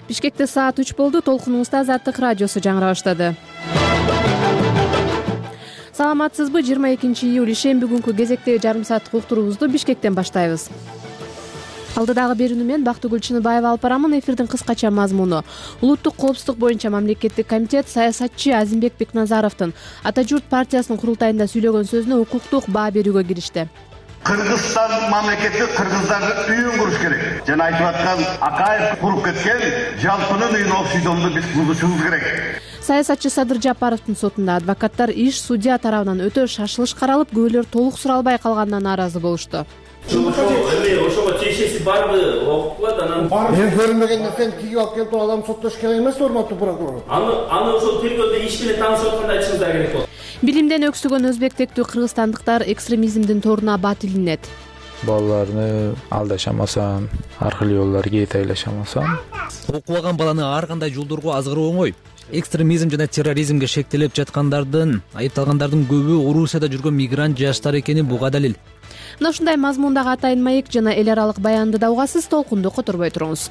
Бишкекте саат 3 болду. Толкунубузда Азаттык радиосу жаңыра баштады. Саламатсызбы? 22 июль ишемби күнкү кезектеги жарым сааттык уктуруубузду Бишкектен баштайбыз. Алдыдагы берүүнү мен Бактыгүл Чыныбаева алып барамын. Эфирдин кыскача мазмуну. Улуттук коопсуздук боюнча мамлекеттик комитет саясатчы Азимбек Бекназаровдун Ата журт партиясынын курултайында сүйлөгөн сөзүнө укуктук баа берүүгө киришти. Кыргызстан мамлекети кыргыздардын үйүн куруш керек. Жана айтып аткан Акаев куруп кеткен жалпынын үйүн окшойдонду биз бузушубуз керек. Саясатчы Садыр Жапаровдун сотунда адвокаттар иш судья тарабынан өтө шашылыш каралып, күбөлөр толук суралбай калганына нааразы болушту. Ошого тиешеси барбы окуп анан мен көрмөгөн нерсени тигип алып келип адам соттош керек эмес, урматтуу прокурор. Аны ошол тергөөдө иш менен таанышып атканда айтышыңыздар керек болот. Билимден өксүгөн өзбек тектүү кыргызстандыктар экстремизмдин торуна бат илинет. Балаларны алдашамасам, аркылуу жолдорго кете айлашамасам. Окубаган баланы ар кандай жолдорго азгыруу оңой. Экстремизм жана терроризмге шектелип жаткандардын, айыпталгандардын көбү Орусияда жүргөн мигрант жаштар экени буга далил. Мына ушундай мазмундагы атайын маек жана эл аралык баянды да угасыз, толкунду которбой туруңуз.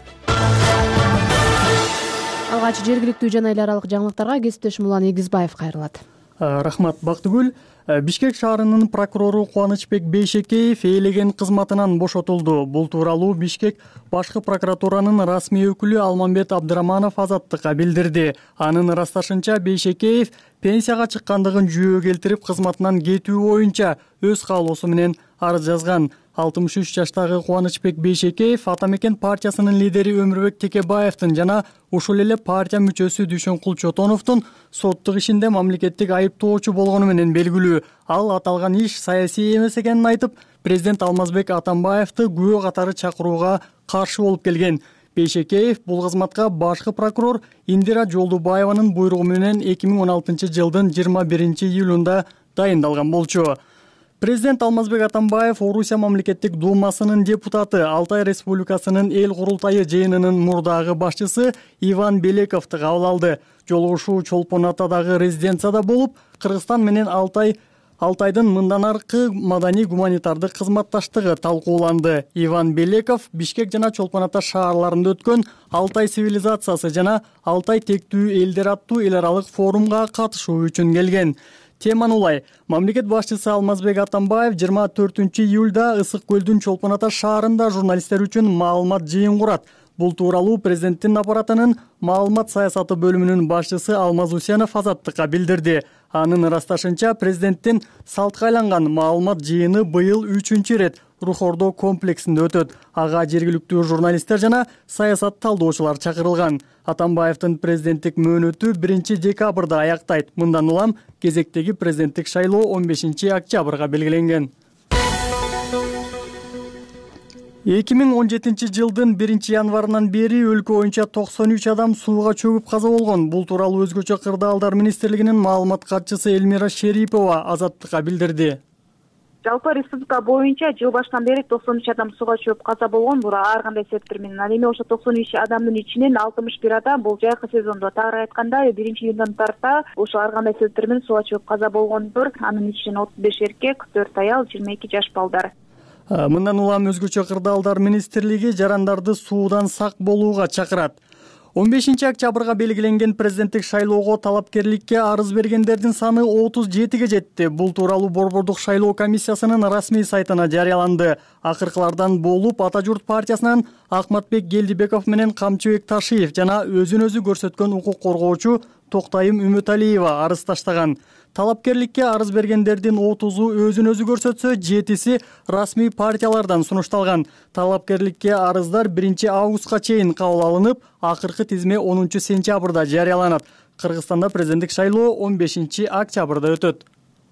Алгач жергиликтүү жана эл аралык жаңылыктарга кесиптешим Улан Эгизбаев кайрылат. Рахмат, Бактыгүл. Бишкек шаарынын прокурору Кубанычбек Бейшекеев ээлеген кызматынан бошотулду. Бул тууралуу Бишкек башкы прокуратуранын расмий өкүлү Алмамбет Абдыраманов Азаттыкка билдирди. Анын ырасташынча Бейшекеев пенсияга чыккандыгын жүйө келтирип, кызматынан кетүү боюнча өз каалоосу менен арыз жазган. 63 жаштагы Кубанычбек Бейшекеев Ата Мекен партиясынын лидери Өмүрбек Текебаевдин жана ушул эле партия мүчөсү Дүйшөнкул Чотоновдун соттук ишинде мамлекеттик айыптоочу болгону менен белгилүү. Ал аталган иш саясий эмес экенин айтып, президент Алмазбек Атамбаевди күбө катары чакырууга каршы болуп келген. Бейшекеев бул кызматка башкы прокурор Индира Жолдубаеванын буйругу менен 2016 жылдын 21 июлунда дайындалган болчу. Президент Алмазбек Атамбаев Орусия мамлекеттик думасынын депутаты, Алтай Республикасынын эл курултайы жыйынынын мурдагы башчысы Иван Белековду кабыл алды. Жолугушуу Чолпон Атадагы резиденцияда болуп, Кыргызстан менен Алтайдын мындан аркы маданий гуманитардык кызматташтыгы талкууланды. Иван Белеков Бишкек жана Чолпон Ата шаарларында өткөн Алтай цивилизациясы жана Алтай тектүү элдер аттуу эл аралык форумга катышуу үчүн келген. Теманы улай. Мамлекет башчысы Алмазбек Атамбаев 24 июлда Ысык көлдүн Чолпон Ата шаарында журналисттер үчүн маалымат жыйын курат. Бул тууралуу президенттин аппаратынын маалымат саясаты бөлүмүнүн башчысы Алмаз Усенов Азаттыкка билдирди. Анын ырасташынча президенттин салтка айланган маалымат жыйыны быйыл 3-чү ирет Рухордо комплексинде өтөт. Ага жергиликтүү журналисттер жана саясат талдоочулар чакырылган. Атамбаевдин президенттик мөөнөтү 1 декабрда аяктайт. Мындан улам кезектеги президенттик шайлоо 15 октябрга белгиленген. 2017 жылдын 1 январынан бери өлкө боюнча 93 адам сууга чөгүп каза болгон. Бул тууралуу өзгөчө кырдаалдар министрлигинин маалымат катчысы Элмира Шерипова Азаттыкка билдирди. Жалпы республика боюнча жыл башынан бери 93 адам сууга чөгүп каза болгон. Буга ар кандай себептер менен. Ал эми ошо 93 адамдын ичинен 61 адам бул жайкы сезондо, тагыраак айтканда 1 июндан тарта ошо ар кандай себептер менен сууга чөгүп каза болгондор. Анын ичинен 35 эркек, 4 аял, 22 жаш балдар. Мындан улам өзгөчө кырдаалдар министрлиги жарандарды суудан сак болууга чакырат. 15 октябрга белгиленген президенттик шайлоого талапкерликке арыз бергендердин саны 37ге жетти. Бул тууралуу Борбордук шайлоо комиссиясынын расмий сайтына жарыяланды. Акыркылардан болуп Ата журт партиясынан Акматбек Гелдибеков менен Камчыбек Ташиев жана өзүн өзү көрсөткөн укук коргоочу Токтайым Үмөталиева арыз таштаган. Талапкерликке арыз бергендердин 30-у өзүн өзү көрсөтсө, 7-си расмий партиялардан сунушталган. Талапкерликке арыздар 1 августка чейин кабыл алынып, акыркы тизме 10 сентябрда жарыяланат. Кыргызстанда президенттик шайлоо 15 октябрда өтөт.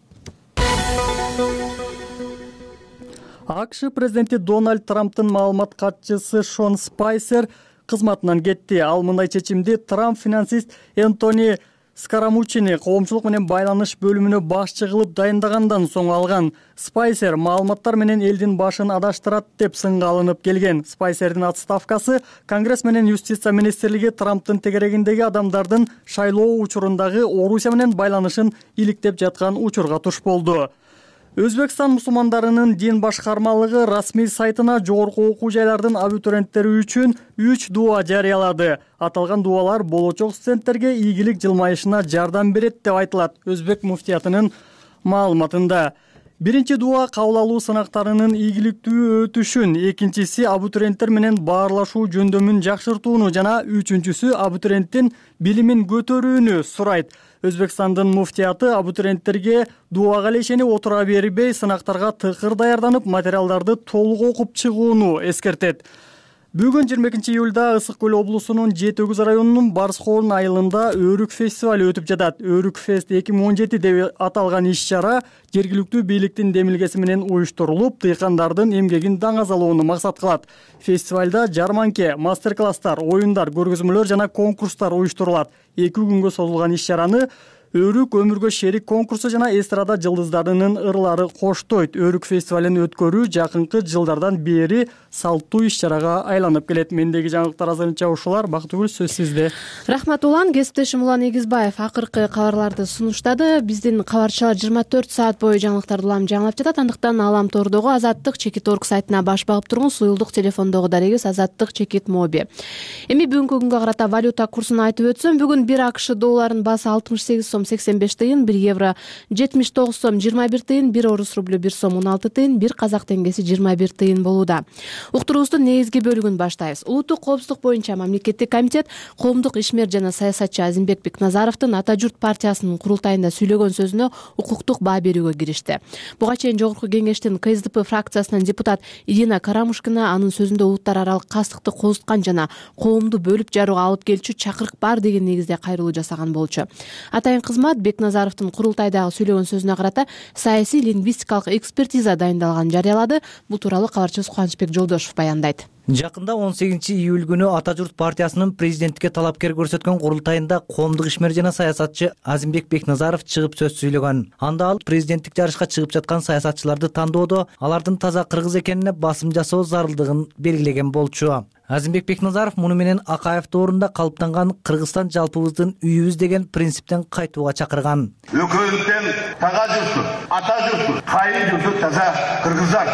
АКШ президенти Дональд Трамптын маалымат катчысы Шон Спайсер кызматынан кетти. Ал мындай чечимди Трамп финансист Энтони Скарамуччини коомчулук менен байланыш бөлүмүнө башчы кылып дайындагандан соң алган. Спайсер маалыматтар менен элдин башын адаштырат деп сынга алынып келген. Спайсердин отставкасы Конгресс менен Юстиция министрлиги Трамптын тегерегиндеги адамдардын шайлоо учурундагы Орусия менен байланышын иликтеп жаткан учурга туш болду. Өзбекстан мусулмандарынын дин башкармалыгы расмий сайтына жогорку окуу жайлардын абитуриенттери үчүн 3 дуа жарыялады. Аталган дуалар болочок студенттерге ийгилик жылмайышына жардам берет деп айтылат Өзбек муфтиятынын маалыматында. Биринчи дуа кабыл алуу сынактарынын ийгиликтүү өтүшүн, экинчиси абитуриенттер менен баарлашуу жөндөмүн жакшыртууну жана үчүнчүсү абитуриенттин билимин көтөрүүнү сурайт. Өзбекстандын муфтияты абитуриенттерге дуага эле отура бербей, сынактарга тыкыр даярданып, материалдарды толук окуп чыгууну эскертет. Бүгүн 22-июлда Ысык көл облусунун Жети-Өгүз районунун Барскоон айылында Өрүк фестивали өтүп жатат. Өрүк фест 2017 деп аталган иш-чара жергиликтүү бийликтин демилгеси менен уюштурулуп, дыйкандардын эмгегин даңазалоону максат кылат. Фестивалда жарманке, мастер-класстар, оюндар, көргөзмөлөр жана конкурстар уюштурулат. 2 күнгө созулган иш-чараны Өрүк өмүргө шерик конкурсу жана эстрада жылдыздарынын ырлары коштойт. Өрүк фестивалын өткөрүү жакынкы жылдардан бери салттуу иш-чарага айланып келет. Мендеги жаңылыктар азырынча ушулар. Бактыгүл, сөз сизде. Рахмат Улан. Кесиптешим Улан Эгизбаев акыркы кабарларды сунуштады. Биздин кабарчылар 24 саат бою жаңылыктарды улам жаңылап жатат. Андыктан Алам тордогу Азаттык-org сайтына баш багып туруңуз. Уюлдук телефондогу дарегибиз Азаттык-моби. Эми бүгүнкү күнгө карата валюта курсун айтып өтсөм, бүгүн 1 АКШ долларынын баасы 68 сом 85 тыйын, 1 евро 79 сом 21 тыйын, 1 орус рублю 1 сом 16 тыйын, 1 казак теңгеси 21 тыйын болууда. Уктуруубуздун негизги бөлүгүн баштайбыз. Улуттук коопсуздук боюнча мамлекеттик комитет коомдук ишмер жана саясатчы Азимбек Бекназаровдун Ата журт партиясынын курултайында сүйлөгөн сөзүнө укуктук баа берүүгө киришти. Буга чейин Жогорку кеңештин КСДП фракциясынан депутат Ирина Карамушкина анын сөзүндө улуттар аралык кастыкты козуткан жана коомду бөлүп жарууга алып келчү чакырык бар деген негизде кайрылуу жасаган болчу. Атайын кызмат Бекназаровдун курултайдагы сүйлөгөн сөзүнө карата саясий лингвистикалык экспертиза дайындалганын жарыялады. Бул тууралуу кабарчыбыз Кубанычбек Жолдошов баяндайт. Жакында 18-июль күнү Ата журт партиясынын президенттикке талапкер көрсөткөн курултайында коомдук ишмер жана саясатчы Азимбек Бекназаров чыгып сөз сүйлөгөн. Анда ал президенттик жарышка чыгып жаткан саясатчыларды тандоодо алардын таза кыргыз экенине басым жасоо зарылдыгын белгилеген болчу. Азимбек Бекназаров муну менен Акаев доорунда калыптанган Кыргызстан жалпыбыздын үйүбүз деген принциптен кайтууга чакырган. Өкөлүктен тага журту, ата журту, кайын журту таза кыргыздар.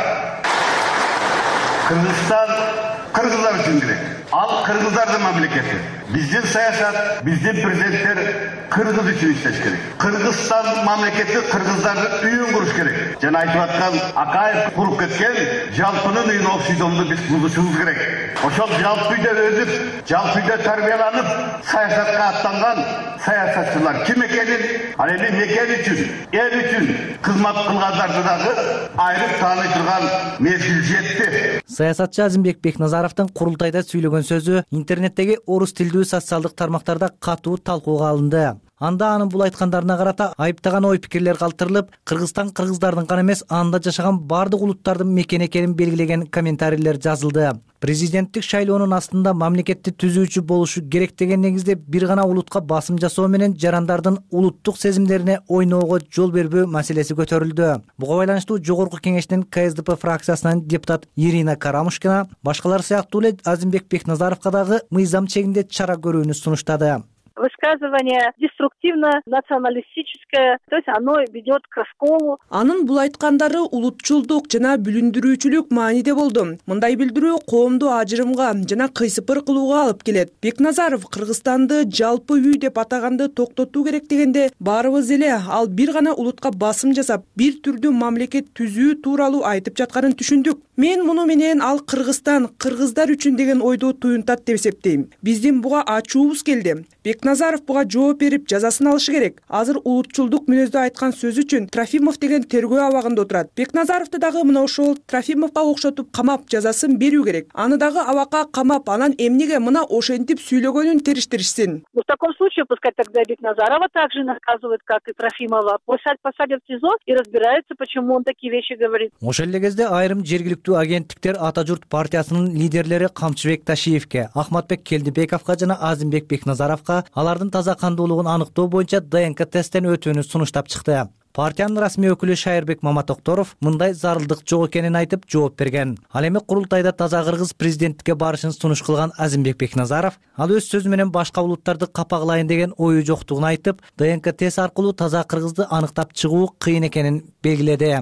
Кыргызстан кыргыздар үчүн керек. Ал кыргыздардын мамлекети. Биздин саясат, биздин президенттер кыргыз үчүн иштеш керек. Кыргызстан мамлекети кыргыздардын үйүн куруш керек. Жана айтып аткан Акаев куруп кеткен жалпынын үйүн окшойдомду биз бузушубуз керек. Ошол жалпы үйдө өсүп, жалпы үйдө тарбияланып, саясатка аттанган саясатчылар ким экенин, ал эми мекен үчүн, эл үчүн кызмат кылгандарды дагы айрып тааный турган мезгил жетти. Саясатчы Азимбек Бекназаровдун курултайда сүйлөгөн сөзү интернеттеги орус тилдүү социалдык тармактарда катуу талкууга алынды. Анда анын бул айткандарына карата айыптаган ой пикирлер калтырылып, Кыргызстан кыргыздардын гана эмес, анда жашаган бардык улуттардын мекени экенин белгилеген комментарийлер жазылды. Президенттик шайлоонун астында мамлекетти түзүүчү болушу керек деген негизде бир гана улутка басым жасоо менен жарандардын улуттук сезимдерине ойноого жол бербөө маселеси көтөрүлдү. Буга байланыштуу Жогорку кеңештин КСДП фракциясынан депутат Ирина Карамушкина башкалар сыяктуу эле Азимбек Бекназаровго дагы мыйзам чегинде чара көрүүнү сунуштады. Высказывание деструктивно-националистическое, то есть оно ведет к расколу. Анын бул айткандары улутчулдук жана бүлүндүрүүчүлүк мааниде болду. Мындай билдирүү коомду ажырымга жана кыйсыпыр кылууга алып келет. Бекназаров Кыргызстанды жалпы үй деп атаганды токтотуу керек дегенде баарыбыз эле ал бир гана улутка басым жасап, бир түрдүү мамлекет түзүү тууралуу айтып жатканын түшүндүк. Мен муну менен ал Кыргызстан кыргыздар үчүн деген ойду туюнтат деп эсептейм. Биздин буга ачуубуз келди. Бекназаров буга жооп берип жазасын алышы керек. Азыр улутчулдук мүнөздө айткан сөз үчүн Трофимов деген тергөө абагында отурат. Бекназаровду дагы мына ошол Трофимовго окшотуп камап жазасын берүү керек. Аны дагы абакка камап, анан эмнеге мына ошентип сүйлөгөнүн териштиришсин. В таком случае пускай тогда Бекназарова также наказывают, как и Трофимова. Посадят в СИЗО и разбираются, почему он такие вещи говорит. Ошол эле кезде айрым жергиликтүү агенттиктер Ата журт партиясынын лидерлери Камчыбек Ташиевке, Ахматбек Келдибековго жана Азимбек Бекназаровго алардын таза кандуулугун аныктоо боюнча ДНК тесттен өтүүнү сунуштап чыкты. Партиянын расмий өкүлү Шайырбек Маматокторов мындай зарылдык жок экенин айтып жооп берген. Ал эми курултайда таза кыргыз президенттикке барышын сунуш кылган Азимбек Бекназаров ал өз сөзү менен башка улуттарды капагылайын деген ою жоктугун айтып, ДНК тест аркылуу таза кыргызды аныктап чыгуу кыйын экенин белгиледи.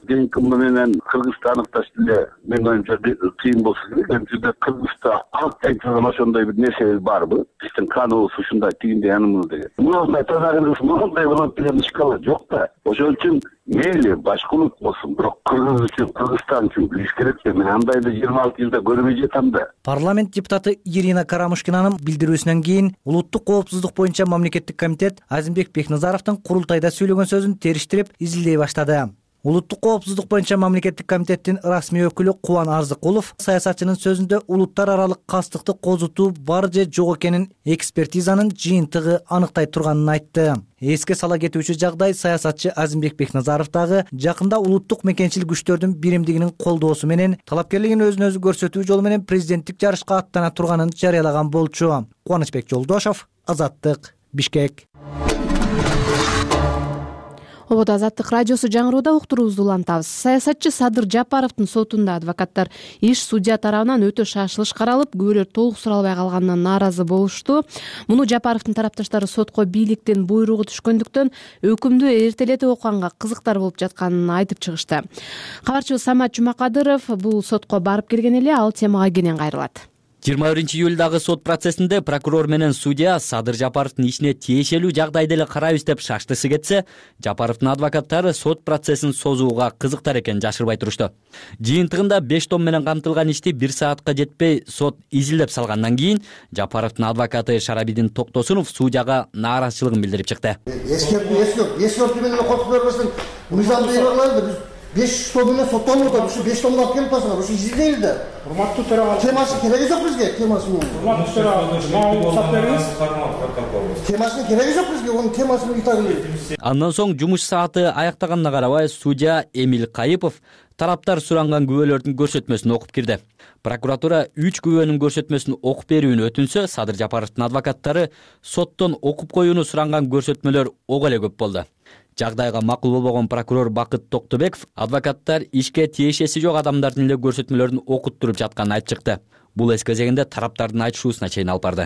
кийинки менен Кыргызды аныкташ деле менин оюмча кыйын болсо керек. Эми Кыргызда алып айтылган ошондой бир нерсе барбы? Биздин каныбыз ушундай тигиндей анымыз деген. Мындай тазагыбыз мындай болот деген шкала жок да. Ошол үчүн мейли башка улут болсун, бирок Кыргыз үчүн, Кыргызстан үчүн билиш керек да. Мен андайды 26 жылда көрбөй жатам да. Парламент депутаты Ирина Карамушкинанын билдирүүсүнөн кийин улуттук коопсуздук боюнча мамлекеттик комитет Азимбек Бекназаровдун курултайда сөйлөгөн сөзүн териштирип изилдей баштады. Улуттук коопсуздук боюнча мамлекеттик комитеттин расмий өкүлү Кубан Арзыкулов саясатчынын сөзүндө улуттар аралык кастыкты козутуу бар же жок экенин экспертизанын жыйынтыгы аныктай турганын айтты. Эске сала кетүүчү жагдай саясатчы Азимбек Бекназаров дагы жакында улуттук мекенчил күчтөрдүн биримдигинин колдоосу менен талапкерлигин өзүн өзү көрсөтүү жолу менен президенттик жарышка аттана турганын жарыялаган болчу. Кубанычбек Жолдошов, Азаттык, Бишкек. Ободо Азаттык радиосу жаңырууда уктуруубузду улантабыз. Саясатчы Садыр Жапаровдун сотунда адвокаттар иш судья тарабынан өтө шашылыш каралып, күбөлөр толук суралбай калганынан нааразы болушту. Муну Жапаровдун тарапташтары сотко бийликтин буйругу түшкөндүктөн өкүмдү эртелетип окуганга кызыктар болуп жатканын айтып чыгышты. Кабарчыбыз Самат Жумакадыров бул сотко барып келген эле, ал темага кенен кайрылат. 21-июлдагы сот процессинде прокурор менен судья Садыр Жапаровдун ишине тиешелүү жагдайды эле карайбыз деп шаштысы кетсе, Жапаровдун адвокаттары сот процессин созууга кызыктар экенин жашырбай турушту. Жыйынтыгында 5 том менен камтылган ишти 1 саатка жетпей сот изилдеп салгандан кийин Жапаровдун адвокаты Шарабидин Токтосунов судьяга нааразычылыгын билдирип чыкты. Ескертүү менен коркуп бербесин, мыйзамды эбарлайды. Биз 5 том менен соттолуп атат. Ушу 5 томду алып келип басыңар. Ушу изилдейли да. Урматтуу төрага. Темасы кереги жок бизге, темасынын. Урматтуу төрага. Темасынын кереги жок бизге, онун темасынын итагын. Андан соң жумуш сааты аяктаганына карабай судья Эмил Кайыпов тараптар суранган күбөлөрдүн көрсөтмөсүн окуп кирди. Прокуратура 3 күбөнүн көрсөтмөсүн окуп берүүнү өтүнсө, Садыр Жапаровдун адвокаттары соттон окуп коюуну суранган көрсөтмөлөр ого эле көп болду. Жагдайга макул болбогон прокурор Бакыт Токтобеков адвокаттар ишке тиешеси жок адамдардын эле көрсөтмөлөрүн окуттуруп жатканын айтып чыкты. Бул эс кезегинде тараптардын айтышуусуна чейин алып барды.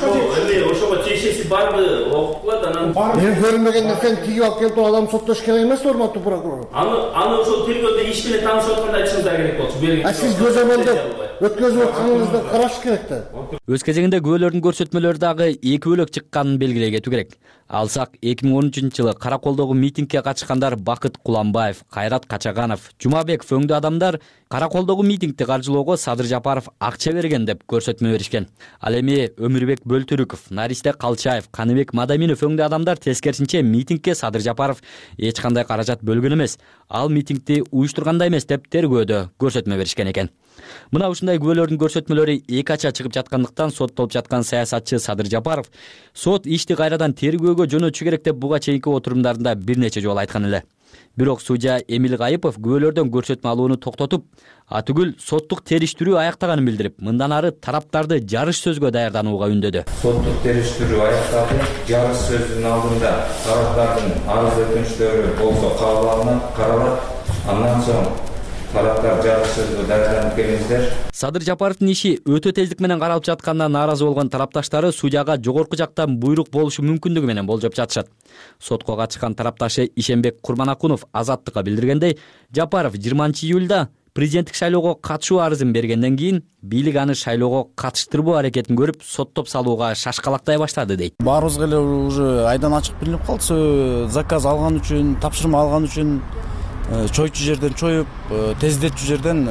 Ошого тиешеси барбы окуп анан Мен көрүнбөгөн нерсени тигип алып келип адам соттош керек эмес, урматтуу прокурор. Аны ошол тергөөдө иш менен таанышып атканда айтышыңыздар керек болчу. Сиз көзөмөлдө өткөзүп атканыңызды караш керек да. Өз кезегинде күбөлөрдүн көрсөтмөлөрү дагы эки бөлөк чыкканын белгилей кетүү керек. Алсак 2013-жылы Караколдогу митингге катышкандар Бакыт Куламбаев, Кайрат Качаганов, Жумабеков өңдүү адамдар Караколдогу митингди каржылоого Садыр Жапаров акча берген деп көрсөтмө беришкен. Ал эми Өмүрбек Бөлтүрүков, Наристе Калчаев, Каныбек Мадаминов өңдүү адамдар тескерисинче митингге Садыр Жапаров эч кандай каражат бөлгөн эмес, ал митингди уюштургандай эмес деп тергөөдө көрсөтмө беришкен экен. Мына ушундай күбөлөрдүн көрсөтмөлөрү эки ача чыгып жаткандыктан соттолуп жаткан саясатчы Садыр Жапаров сот ишти кайрадан тергөөгө жөнөтүшү керек деп буга чейинки отурумдарында бир нече жолу айткан эле. Бирок судья Эмил Кайыпов күбөлөрдөн көрсөтмө алууну токтотуп, атүгүл соттук териштирүү аяктаганын билдирип, мындан ары тараптарды жарыш сөзгө даярданууга үндөдү. Соттук териштирүү аякталды. Жарыш сөзүнүн алдында тараптардын арыз өтүнүчтөрү болсо кабыл алынат, каралат. Андан соң тараптар жарыш сөзгө даярданып келиңиздер. Садыр Жапаровдун иши өтө тездик менен каралып жатканына нааразы болгон тарапташтары судьяга жогорку жактан буйрук болушу мүмкүндүгү менен болжоп жатышат. Сотко катышкан тарапташы Ишенбек Курманакунов Азаттыкка билдиргендей, Жапаров 20-июлда президенттик шайлоого катышуу арызын бергенден кийин бийлик аны шайлоого катыштырбоо аракетин көрүп, соттоп салууга шашкалактай баштады дейт. Баарыбызга эле уже айдан ачык билинип калды. Заказ алган үчүн, тапшырма алган үчүн чойчу жерден чоюп, тездетчү жерден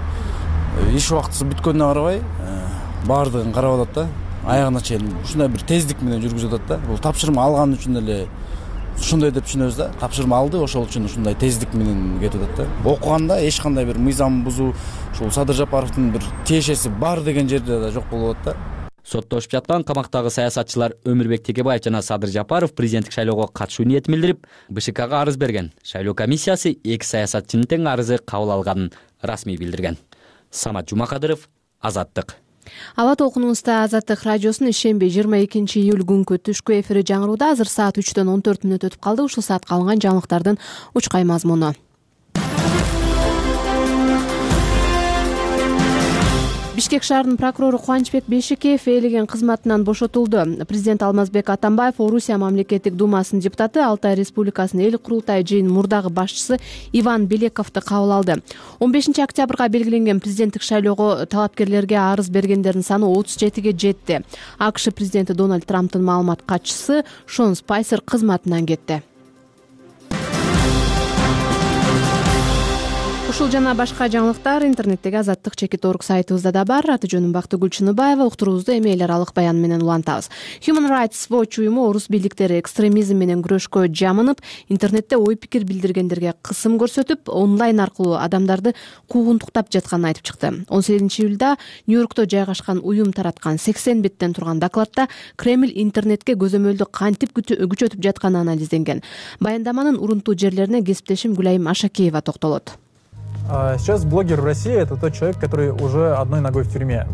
иш убактысы бүткөнүнө карабай баардыгын карап атат да. Аягына чейин ушундай бир тездик менен жүргүзүп атат да. Бул тапшырма алган үчүн эле ушундай деп түшүнөбүз да. Тапшырма алды, ошол үчүн ушундай тездик менен кетип атат да. Окуганда эч кандай бир мыйзам бузуу, ушул Садыр Жапаровдун бир тиешеси бар деген жерде да жок болуп атат да. Соттошуп жаткан камактагы саясатчылар Өмүрбек Текебаев жана Садыр Жапаров президенттик шайлоого катышуу ниетин билдирип, БШКга арыз берген. Шайлоо комиссиясы эки саясатчынын тең арызы кабыл алганын расмий билдирген. Самат Жумакадыров, Азаттык. Аба толкунубузда Азаттык радиосунун ишемби 22-июль күнкү түшкү эфири жаңырууда. Азыр саат 3-төн 14 мүнөт өтүп калды. Ушул саатка алынган жаңылыктардын учкай мазмуну. Бишкек шаарынын прокурору Кубанычбек Бейшекеев ээлеген кызматынан бошотулду. Президент Алмазбек Атамбаев Орусия мамлекеттик думасынын депутаты, Алтай Республикасынын эл курултай жыйынын мурдагы башчысы Иван Белековду кабыл алды. 15 октябрга белгиленген президенттик шайлоого талапкерлерге арыз бергендердин саны 37ге жетти. АКШ президенти Дональд Трамптын маалымат катчысы Шон Спайсер кызматынан кетти. Ушул жана башка жаңылыктар интернеттеги Азаттык чекит.org сайтыбызда да бар. Аты жөнүм Бактыгүл Чыныбаева. Уктуруубузду эми эл аралык баян менен улантабыз. Human Rights Watch уюму орус бийликтери экстремизм менен күрөшкө жамынып, интернетте ой пикир билдиргендерге кысым көрсөтүп, онлайн аркылуу адамдарды куугунтуктап жатканын айтып чыкты. 18-июлда Нью-Йоркто жайгашкан уюм тараткан 80 беттен турган докладта Кремль интернетке көзөмөлдү кантип күчөтүп жатканы анализденген. Баяндаманын урунтуу жерлерине кесиптешим Гүлайым Ашакеева токтолот. Сейчас блогер в России — это тот человек, который уже одной ногой в тюрьме.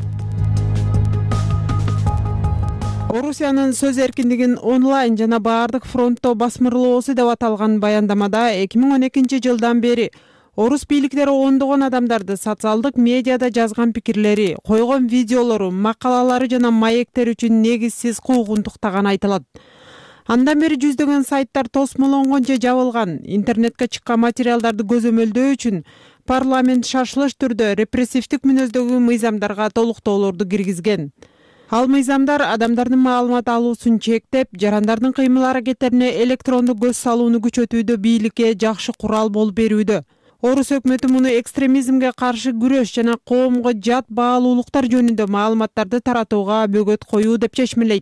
Орусиянын сөз эркиндигин онлайн жана баардык фронтто басмырлоосу деп аталган баяндамада 2012 жылдан бери орус бийликтери ондогон адамдарды социалдык медиада жазган пикирлери, койгон видеолору, макалалары жана маектер үчүн негизсиз куугунтуктаганы айтылат. Андан бери жүздөгөн сайттар тосмолонгон же жабылган. Интернетке чыккан материалдарды көзөмөлдөө үчүн парламент шашылыш түрдө репрессивдик мүнөздөгү мыйзамдарга толуктоолорду киргизген. Ал мыйзамдар адамдардын маалымат алуусун чектеп, жарандардын кыймыл аракеттерине электрондук көз салууну күчөтүүдө бийликке жакшы курал болуп берүүдө. Орус өкмөтү муну экстремизмге каршы күрөш жана коомго жат баалуулуктар жөнүндө маалыматтарды таратууга бөгөт коюу деп чечмелейт.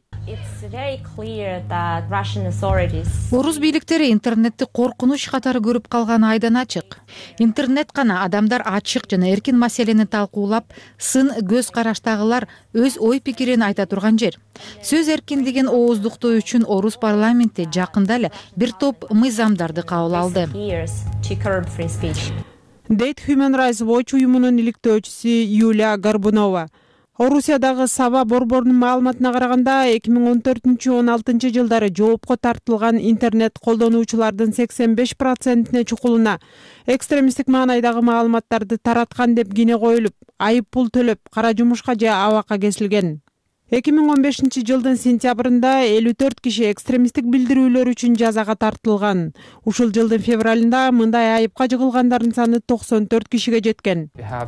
Орус бийликтери интернетти коркунуч катары көрүп калганы айдан ачык. Интернет гана адамдар ачык жана эркин маселени талкуулап, сын көз караштагылар өз ой пикирин айта турган жер. Сөз эркиндигин ооздуктоо үчүн орус парламенти жакында эле бир топ мыйзамдарды кабыл алды. Дейт Human Rights Watch уюмунун иликтөөчүсү Юлия Горбунова. Орусиядагы Саба борборунун маалыматына караганда 2014-16 жылдары жоопко тартылган интернет колдонуучулардын 85%-не чукулуна экстремисттик маанайдагы маалыматтарды тараткан деп кине коюлуп, айып пул төлөп, кара жумушка же абакка кесилген. 2015 жылдын сентябрында 54 киши экстремисттик билдирүүлөр үчүн жазага тартылган. Ушул жылдын февралында мындай айыпка жыгылгандардын саны 94 кишиге жеткен.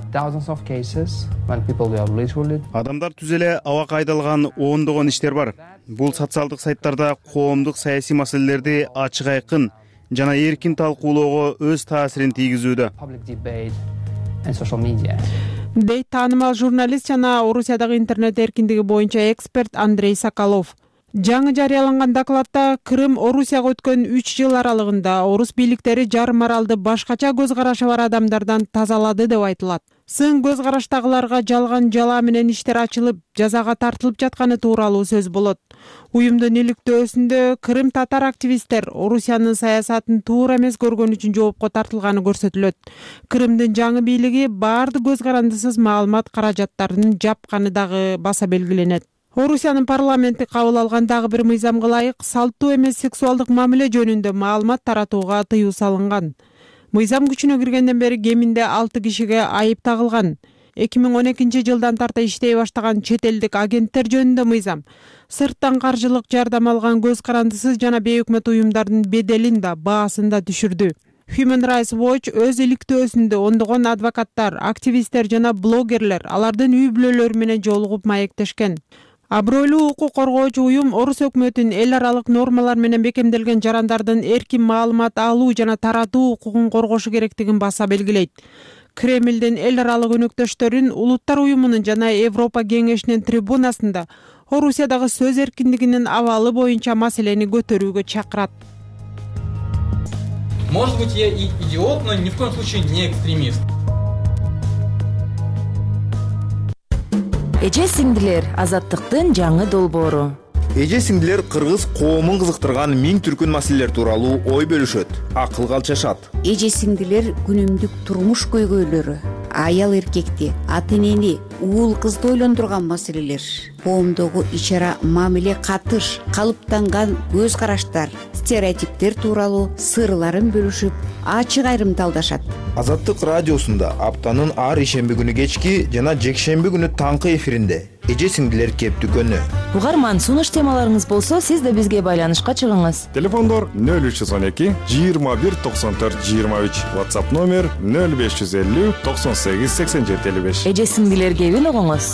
Адамдар түз эле абакка айдалган ондогон иштер бар. Бул социалдык сайттарда коомдук саясий маселелерди ачык айкын жана эркин талкуулоого өз таасирин тийгизүүдө. Дейт таанымал журналист жана Орусиядагы интернет эркиндиги боюнча эксперт Андрей Соколов. Жаңы жарыяланган докладта Крым Орусияга өткөн 3 жыл аралыгында орус бийликтери жарым аралды башкача көз карашы бар адамдардан тазалады деп айтылат. Сын көз караштагыларга жалган жала менен иштер ачылып, жазага тартылып жатканы тууралуу сөз болот. Уюмдун иликтөөсүндө Крым татар активисттер Орусиянын саясатын туура эмес көргөн үчүн жоопко тартылганы көрсөтүлөт. Крымдын жаңы бийлиги баардык көз карандысыз маалымат каражаттарын жапканы дагы баса белгиленет. Орусиянын парламенти кабыл алган дагы бир мыйзамга ылайык салттуу эмес сексуалдык мамиле жөнүндө маалымат таратууга тыюу салынган. Мыйзам күчүнө киргенден бери кеминде 6 кишиге айып тагылган. 2012 жылдан тарта иштей баштаган чет элдик агенттер жөнүндө мыйзам сырттан каржылык жардам алган көз карандысыз жана бейөкмөт уюмдардын беделин да баасын да түшүрдү. Human Rights Watch өз иликтөөсүндө ондогон адвокаттар, активисттер жана блогерлер алардын үй бүлөлөрү менен жолугуп маектешкен. Абройлуу укук коргоочу уюм орус өкмөтүнүн эл аралык нормалар менен бекемделген жарандардын эркин маалымат алуу жана таратуу укугун коргошу керектигин баса белгилейт. Кремлдин эл аралык өнөктөштөрүн Улуттар уюмунун жана Европа кеңешинин трибунасында Орусиядагы сөз эркиндигинин абалы боюнча маселени көтөрүүгө чакырат. Может быть, я и идиот, но ни в коем случае не экстремист. Эже сиңдилер, Азаттыктын жаңы долбоору. Эже сиңдилер кыргыз коомун кызыктырган миң түркүн маселелер тууралуу ой бөлүшөт, акыл калчашат. Эже сиңдилер күнүмдүк турмуш көйгөйлөрү, аял эркекти, ата энени, уул кызды ойлондурган маселелер, коомдогу ич ара мамиле катыш, калыптанган көз караштар, стереотиптер тууралуу сырларын бөлүшүп ачык айрымталдашат. Азаттык радиосунда аптанын ар ишемби күнү кечки жана жекшемби күнү таңкы эфиринде эже сиңдилер кеп дүкөнү. Угарман, сунуш темаларыңыз болсо, сиз да бизге байланышка чыгыңыз. Телефондор 0312 21 94 23, WhatsApp номер 0550 98 87 55. Эже сиңдилер кебин угуңуз.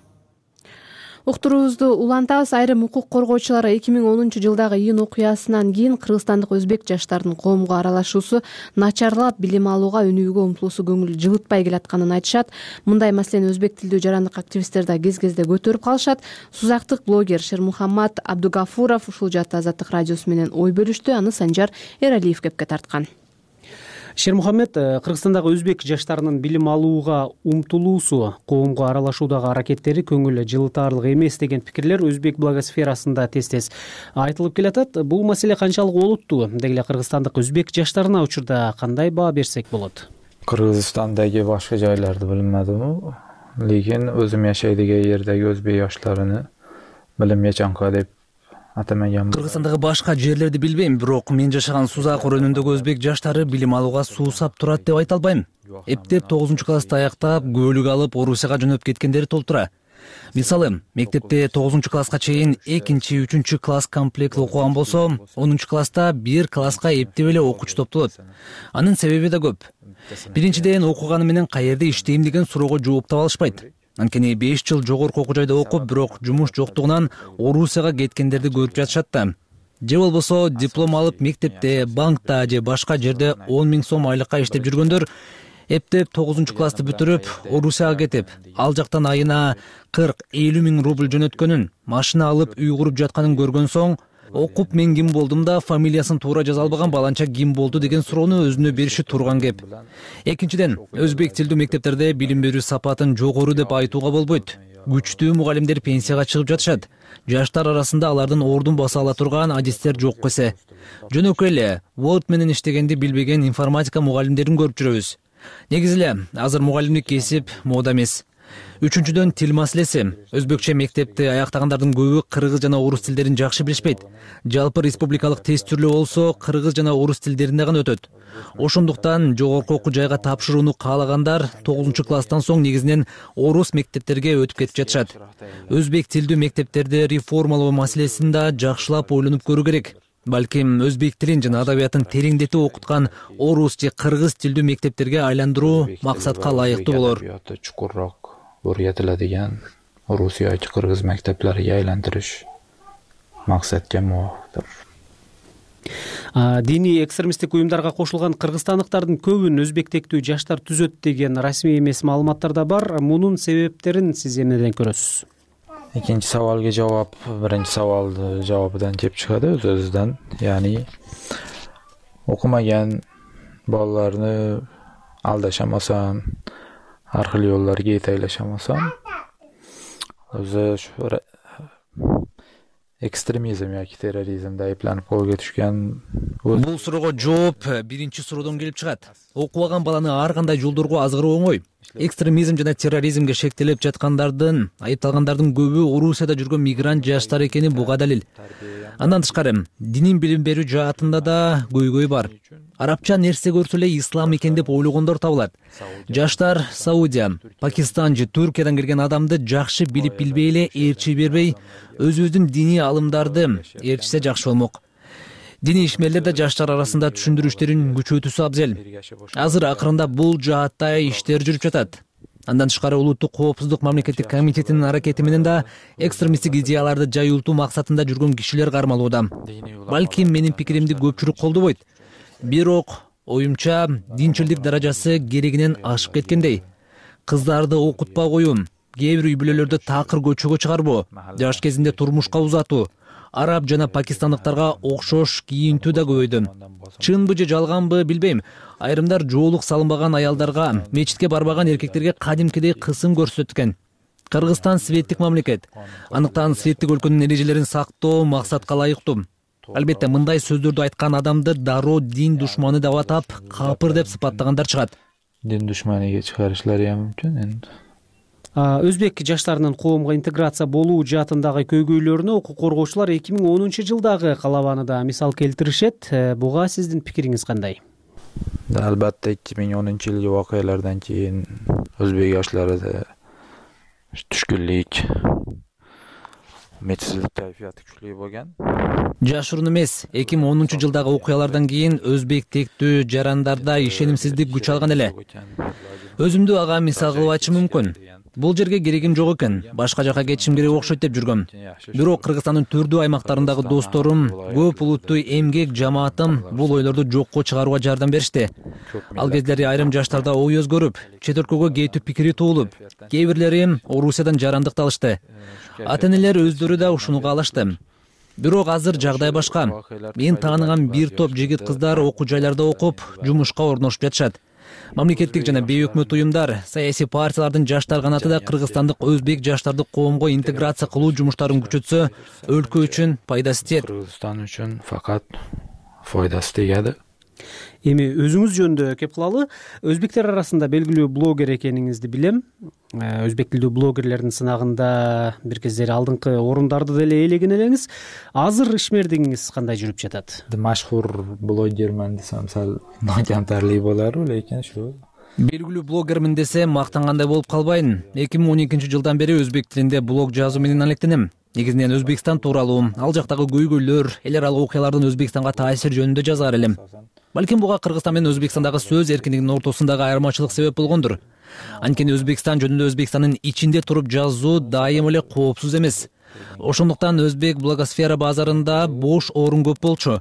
Уктуруубузду улантабыз. Айрым укук коргоочулар 2010 жылдагы июнь окуясынан кийин кыргызстандык өзбек жаштарынын коомго аралашуусу начарлап, билим алууга өнүгүүгө умтулуусу көңүл жыгытпай келатканын айтышат. Мындай маселени өзбек тилдүү жарандык активисттер да кез-кезде көтөрүп калышат. Сузактык блогер Шермухаммад Абдугафуров ушул жаатта Азаттык радиосу менен ой бөлүштү. Аны Санжар Эралиев кепке тарткан. Шермухаммед, Кыргызстандагы өзбек жаштарынын билим алууга умтулуусу, коомго аралашуудагы аракеттери көңүл жылытаарлык эмес деген пикирлер өзбек блогосферасында тез-тез айтылып келатат. Бул маселе канчалык олуттуу? Деги эле кыргызстандык өзбек жаштарына учурда кандай баа берсек болот? Кыргызстандагы башка жайларды билмедим, лекин өзүм жашайдыган жердеги өзбек жаштарыны билим ачанка деп атамаган. Кыргызстандагы башка жерлерди билбейм, бирок мен жашаган Сузак районундагы өзбек жаштары билим алууга суусап турат деп айта албайм. Эптеп 9-классты аяктап, көлүк алып Орусияга жөнөп кеткендери толтура. Мисалы, мектепте 9-класска чейин 2-3 класс комплект окуган болсо, 10-класста 1 класска эптеп эле окуучу топтолот. Анын себеби да көп. Биринчиден, окуганы менен каерде иштейм деген суроого жооп таба алышпайт. Анткени 5 жыл жогорку окуу жайда окуп, бирок жумуш жоктугунан Орусияга кеткендерди көрүп жатышат да. Же болбосо диплом алып мектепте, банкта же башка жерде 10 000 сом айлыкка иштеп жүргөндөр эптеп 9-классты бүтүрүп Орусияга кетип, ал жактан айына 40-50 000 рубль жөнөткөнүн, машина алып үй куруп жатканын көргөн соң, окуп мен ким болдум да фамилиясын туура жаза албаган баланча ким болду деген суроону өзүнө бериши турган кеп. Экинчиден, өзбек тилдүү мектептерде билим берүү сапатын жогору деп айтууга болбойт. Күчтүү мугалимдер пенсияга чыгып жатышат. Жаштар арасында алардын ордун баса ала турган адистер жок эсе. Жөнөкөй эле Word менен иштегенди билбеген информатика мугалимдерин көрүп жүрөбүз. Негизи эле азыр мугалимдик кесип мода эмес. Үчүнчүдөн, тил маселеси. Өзбекче мектепти аяктагандардын көбү кыргыз жана орус тилдерин жакшы билишпейт. Жалпы республикалык тест түрлүү болсо, кыргыз жана орус тилдеринде гана өтөт. Ошондуктан жогорку окуу жайга тапшырууну каалагандар 9-класстан соң негизинен орус мектептерге өтүп кетип жатышат. Өзбек тилдүү мектептерди реформалоо маселесин да жакшылап ойлонуп көрүү керек. Балким өзбек тилин жана адабиятын тереңдетип окуткан орус же кыргыз тилдүү мектептерге айландыруу максатка ылайыктуу болор. Чукуррок o'rgatiladigan Rus yoki Qirg'iz maktablariga aylantirish maqsadga muvofiqdir. Diniy экстремисттик уюмдарга кошулган кыргызстандыктардын көбүн өзбектектүү жаштар түзөт деген расмий эмес маалыматтар да бар. Мунун себептерин сиз эмнеден көрөсүз? Экинчи савалга жооп, биринчи савалды жообудан кеп чыгады өз-өзүнөн. Яни окумаган балаларны алдашамасам, аркылуу жолдорго этейлешамасам, өзү экстремизм яки терроризмде айыпланып колго түшкөн. Бул суроого жооп биринчи суроодон келип чыгат. Окубаган баланы ар кандай жолдорго азгыруу оңой. Экстремизм жана терроризмге шектелип жаткандардын, айыпталгандардын көбү Орусияда жүргөн мигрант жаштар экени буга далил. Андан тышкары, динин билим берүү жаатында да көйгөй бар. Арабча нерсе көрсө эле ислам экен деп ойлогондор табылат. Жаштар Саудия, Пакистан же Түркиядан келген адамды жакшы билип билбей эле ээрчи бербей, өзүбүздүн диний алымдарды ээрчисе жакшы болмок. Диний ишмерлер да жаштар арасында түшүндүрүү иштерин күчөтүүсү абзел. Азыр акырында бул жаатта иштер жүрүп жатат. Андан тышкары улуттук коопсуздук мамлекеттик комитетинин аракети менен да экстремисттик идеяларды жайылтуу максатында жүргөн кишилер кармалууда. Балким менин пикиримди көпчүлүк колдобойт. Бирок оюмча динчилдик даражасы керегинен ашып кеткендей. Кыздарды окутпа коюу, кээ бир үй бүлөлөрдө такыр көчөгө чыгарбоо, жаш кезинде турмушка узатуу, араб жана пакистандыктарга окшош кийинтүү да көбөйдү. Чынбы же жалганбы билбейм. Айрымдар жоолук салынбаган аялдарга, мечитке барбаган эркектерге кадимкидей кысым көрсөткөн. Кыргызстан светтик мамлекет. Андыктан светтик өлкөнүн эрежелерин сактоо максатка ылайыктуу. Албетте мындай сөздөрдү айткан адамды дароо дин душманы деп атап, капыр деп сыпаттагандар чыгат. Дин душманиге чыгарышлары мүмкүн. Өзбек жаштарынын коомго интеграция болуу жаатындагы көйгөйлөрүнө укук коргоочулар 2010-жылдагы калабаны да мисал келтиришет. Буга сиздин пикириңиз кандай? Албетте 2010-жылкы окуялардан кийин өзбек жаштары түшкүнлүк, үмүтсүздүк кайфияты күчтүү болгон. Жашыруун эмес, 2010-жылдагы окуялардан кийин өзбек тектүү жарандарда ишенимсиздик күч алган эле. Өзүмдү ага мисал кылып айтышым мүмкүн. Бул жерге керегим жок экен, башка жака кетишим керек окшойт деп жүргөм. Бирок Кыргызстандын түрдүү аймактарындагы досторум, көп улуттуу эмгек жамаатым бул ойлорду жокко чыгарууга жардам беришти. Ал кездери айрым жаштарда ой өзгөрүп, чет өлкөгө кетүү пикири туулуп, кээ бирлери Орусиядан жарандыкты алышты. Ата-энелер өздөрү да ушуну каалашты. Бирок азыр жагдай башка. Мен тааныган бир топ жигит кыздар окуу жайларда окуп, жумушка орношуп жатышат. Мамлекеттик жана бейөкмөт уюмдар, саясий партиялардын жаштар канаты да кыргызстандык өзбек жаштарды коомго интеграция кылуу жумуштарын күчөтсө, өлкө үчүн пайдасы тиет. Кыргызстан үчүн факат пайдасы тигет. Эми өзүңүз жөнүндө кеп кылалы. Өзбектер арасында белгилүү блогер экениңизди билем. Өзбек тилдүү блогерлердин сынагында бир кездери алдыңкы орундарды деле ээлеген элеңиз. Азыр ишмердигиңиз кандай жүрүп жатат? Машхур блогермен десем сал натянтарлуу болор, лекин ушу Белгилүү блогермин десе мактангандай болуп калбайын. 2012-жылдан бери өзбек тилинде блог жазуу менен алектенем. Негизинен Өзбекстан тууралуу, ал жактагы көйгөйлөр, эл аралык окуялардын Өзбекстанга таасир жөнүндө жазаар элем. Балким буга Кыргызстан менен Өзбекстандагы сөз эркиндигинин ортосундагы айырмачылык себеп болгондур. Анткени Өзбекстан жөнүндө Өзбекстандын ичинде туруп жазуу дайым эле коопсуз эмес. Ошондуктан өзбек блогосфера базарында бош орун көп болчу.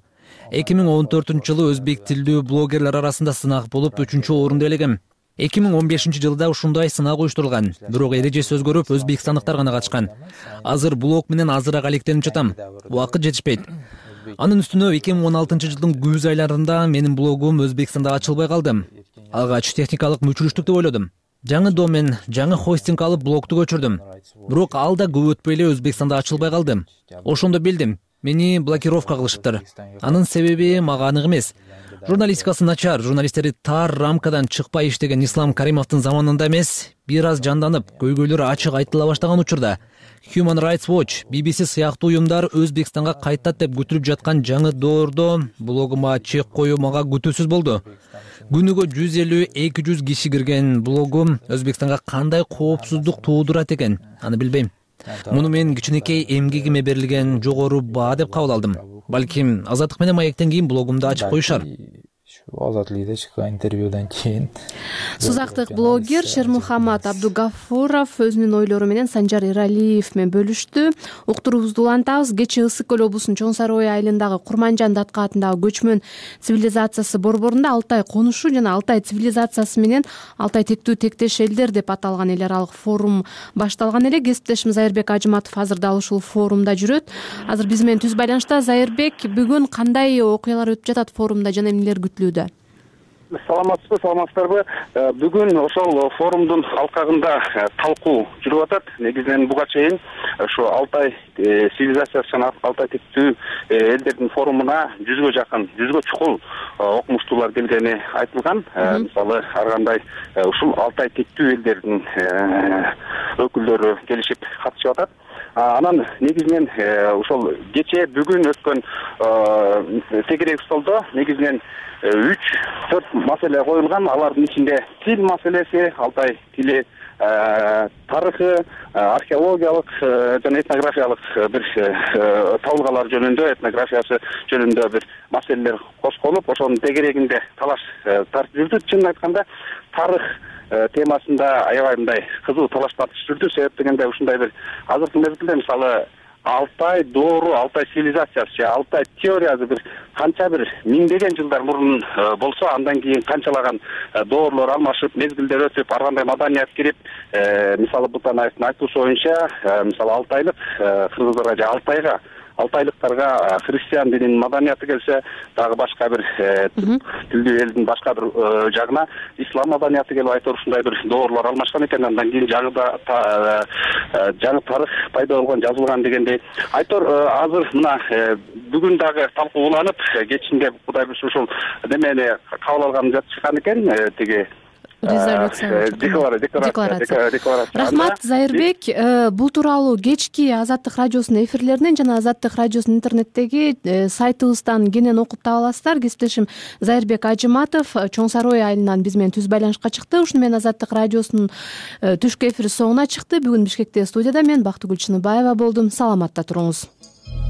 2014-жылы өзбек тилдүү блогерлер арасында сынак болуп 3-орунду ээлегем. 2015-жылда ушундай сынак уюштурулган, бирок эрежеси өзгөрүп, өзбекстандыктар гана катышкан. Азыр блог менен азыраак алектенип жатам. Убакыт жетишпейт. Анын үстүнө 2016-жылдын күз айларында менин блогум Өзбекстанда ачылбай калды. Алгач техникалык мүчүрүштүк деп ойлодум. Жаңы домен, жаңы хостинг алып блогду көчүрдүм. Бирок ал да көп өтпөй эле Өзбекстанда ачылбай калды. Ошондо билдим, мени блокировка кылышыптыр. Анын себеби мага анык эмес. Журналистикасы начар, журналисттери тар рамкадан чыкпай иштеген Ислам Каримовдун заманында эмес, бир аз жанданып, көйгөйлөр ачык айтыла баштаган учурда Human Rights Watch, BBC сыяктуу уюмдар Өзбекстанга кайтат деп күтүлүп жаткан жаңы доордо блогума чек коюу мага күтүүсүз болду. Күнүгө 150-200 киши кирген блогум Өзбекстанга кандай коопсуздук туудурат экен, аны билбейм. Муну мен кичинекей эмгегиме берилген жогору баа деп кабыл алдым. Балким Азаттык менен Маектен кийин блогумду ачып коюшар. Азатлыйда чыккан интервьюдан кийин Сузактык блогер Шермухаммат Абдугафуров өзүнүн ойлору менен Санжар Эралиев менен бөлүштү. Уктуруубузду улантабыз. Кечээ Ысык көл облусунун Чоң Сарой айылындагы Курманжан датка атындагы көчмөн цивилизациясы борборунда Алтай конушу жана Алтай цивилизациясы менен Алтай тектүү тектеш элдер деп аталган эл аралык форум башталган эле. Кесиптешим Зайырбек Ажыматов азыр дал ушул форумда жүрөт. Азыр биз менен түз байланышта. Зайырбек, бүгүн кандай окуялар өтүп жатат форумда жана эмнелер күтүлүүдө? Саламатсызбы. Бүгүн ошол форумдун алкагында талкуу жүрүп атат. Негизинен буга чейин ошо Алтай цивилизациясы жана Алтай тектүү элдердин форумуна 100гө жакын, 100гө чукул окумуштуулар келгени айтылган. Мисалы, ар кандай ушул Алтай тектүү элдердин өкүлдөрү келишип катышып атат. Анан негизинен ошол кечээ бүгүн өткөн тегерек столдо негизинен 3-4 маселе коюлган. Алардын ичинде тил маселеси, Алтай тили, тарыхы, археологиялык жана этнографиялык бир табылгалар жөнүндө, этнографиясы жөнүндө бир маселелер козголуп, ошонун тегерегинде талаш тартып жүрдү. Чынын айтканда, тарых темасында аябай мындай кызуу талаш тартыш жүрдү. Себеп дегенде ушундай бир азыркы мезгилде мисалы Алтай доору, Алтай цивилизациясы, Алтай теориясы бир канча бир миңдеген жылдар мурун болсо, андан кийин канчалаган доорлор алмашып, мезгилдер өтүп, ар кандай маданият кирип, мисалы Бутанаевдин айтуусу боюнча, мисалы Алтайлык кыргыздарга же Алтайлыктарга христиан дининин маданияты келсе, дагы башка бир тилдүү элдин башка бир жагына ислам маданияты келип айтор ушундай бир доорлор алмашкан экен. Андан кийин жаңы тарых пайда болгон, жазылган дегендей айтор. Азыр мына бүгүн дагы талкууланып, кечинде Кудай буйрса ушул немени кабыл алган жатышкан экен. Тиги декларация. Рахмат, Зайырбек. Бул тууралуу кечки Азаттык радиосунун эфирлеринен жана Азаттык радиосунун интернеттеги сайтыбыздан кенен окуп таба аласыздар. Кесиптешим Зайырбек Ажыматов Чоң Сарой айылынан биз менен түз байланышка чыкты. Ушуну менен Азаттык радиосунун түшкү эфири соңуна чыкты. Бүгүн Бишкекте студияда мен Бактыгүл Чыныбаева болдум. Саламатта туруңуз.